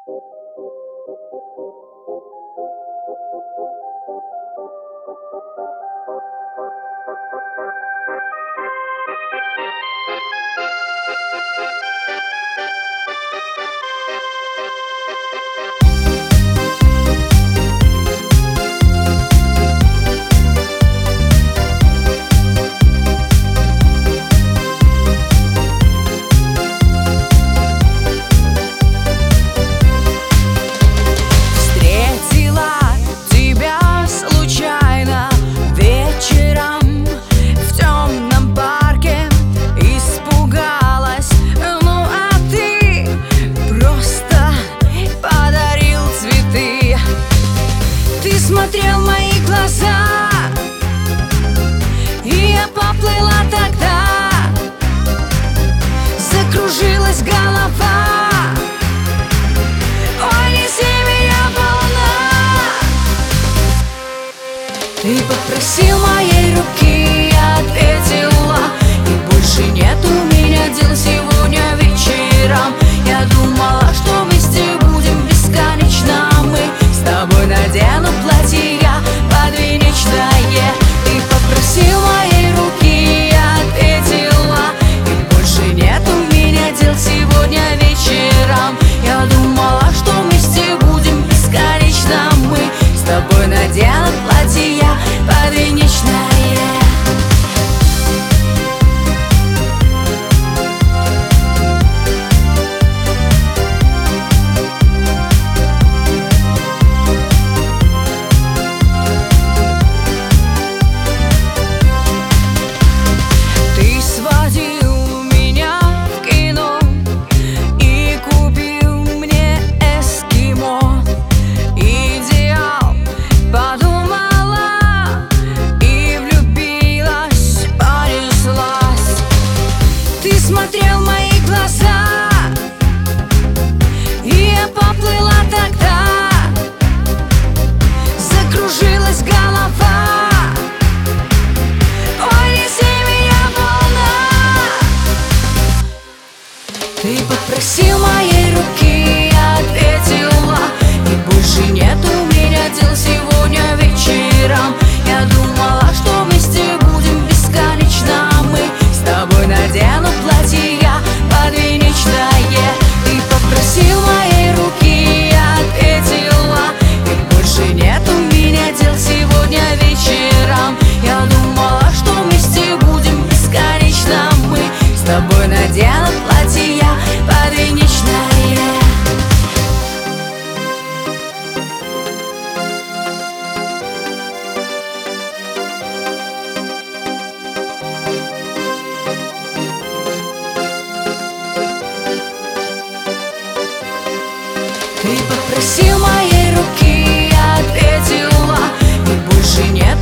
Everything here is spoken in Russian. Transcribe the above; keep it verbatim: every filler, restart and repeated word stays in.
Смотрел в мои глаза, и я поплыла тогда. Закружилась голова. Ой, неси меня волна. Ты попросил моей руки, я ответила. И больше нет у меня дел сегодня вечером. Я думала, что вместе будем бесконечно мы. С тобой надену платье я подвенечное. Ты попросил моей руки, я ответила. И больше нет у меня дел сегодня вечером. Я думала, что вместе будем бесконечно мы. С тобой надену платье я подвенечное. Смотрел в мои глаза, и я поплыла тогда. Закружилась голова. Ой, неси меня волна. Ты попросил моей руки, я ответила. И больше нет у меня дел сегодня вечером. Я думала, что вместе будем бесконечно мы. С тобой надену платье я подвенечное. Ты попросил моей руки, я ответила. И больше нет у меня дел сегодня вечером. Я думала, что вместе будем бесконечно мы. С тобой надену платье я подвенечное. Ты попросил моей руки, я ответила. И больше нет